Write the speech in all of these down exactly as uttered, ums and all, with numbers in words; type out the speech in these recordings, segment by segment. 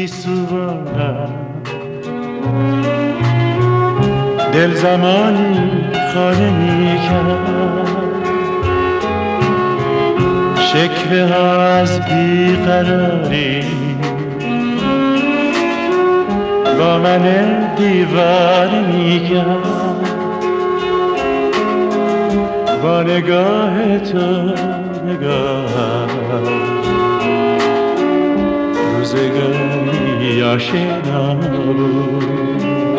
گیسوانم، دل زمانی خانه می کرد، شکوه ها از بیقراری با من دیوانه می کرد. با نگاه تو نگاه روزگاری آشنا بود،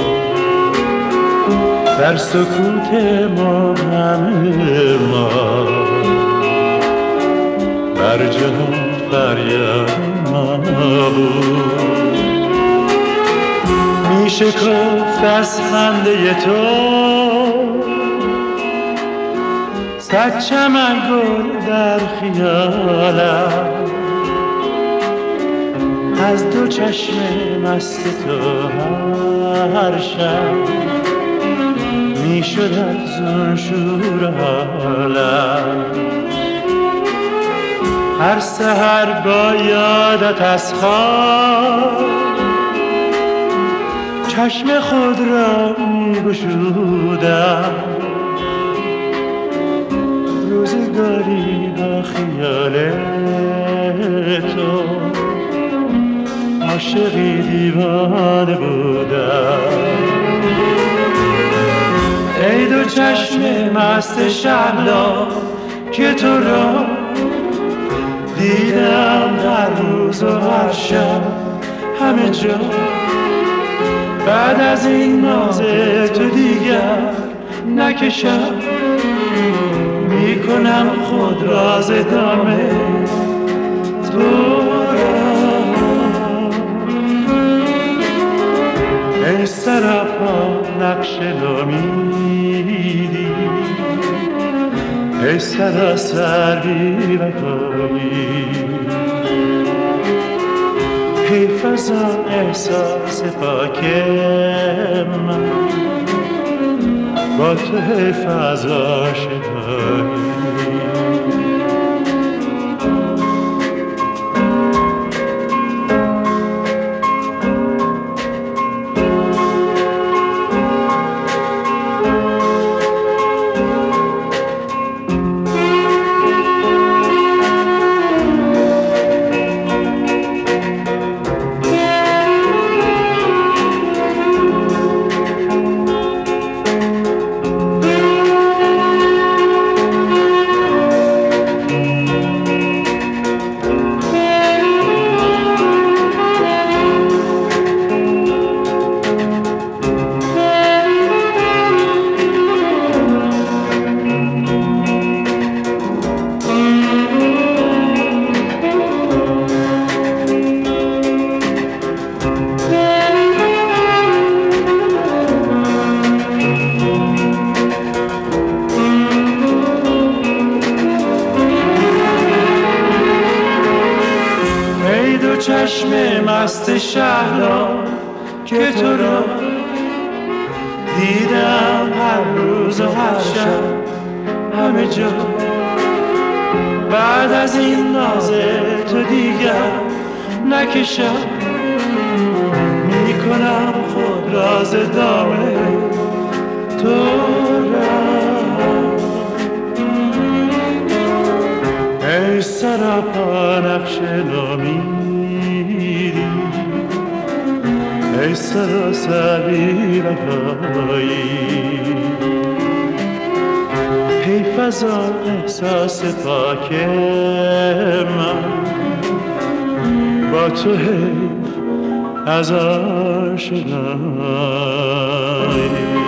در سکوت ما همه ما بر جهان فریاد ما بود. می شکفت از خنده تو صد چمن گل در خیالم، از دو چشم مست تو هر شب می شد از اون شور حالم. هر سحر با یادت از خواب چشم خود را می گشودم، روزگاری با خیال تو عاشقی دیوانه بودم. ای دو چشم مست شهلا که تو را دیدم هر روز و هر شب همه جا، بعد از این ناز تو دیگر نکشم، میکنم خود راز دام تو را. ای سراپا نقش نومیدی، ای سراسر بی وفایی، حیف از آن احساس پاک من، با تو حیف از آشنایی. چشم مست شهلا که تو را دیدم هر روز و هر شب همه جا، بعد از این ناز تو دیگر نکشم، میکنم خود راز دام تو را. ای سراپا نقش نومیدی، ای سراسر بی وفایی، حیف از آن احساس پاک من، با تو حیف از آشنایی.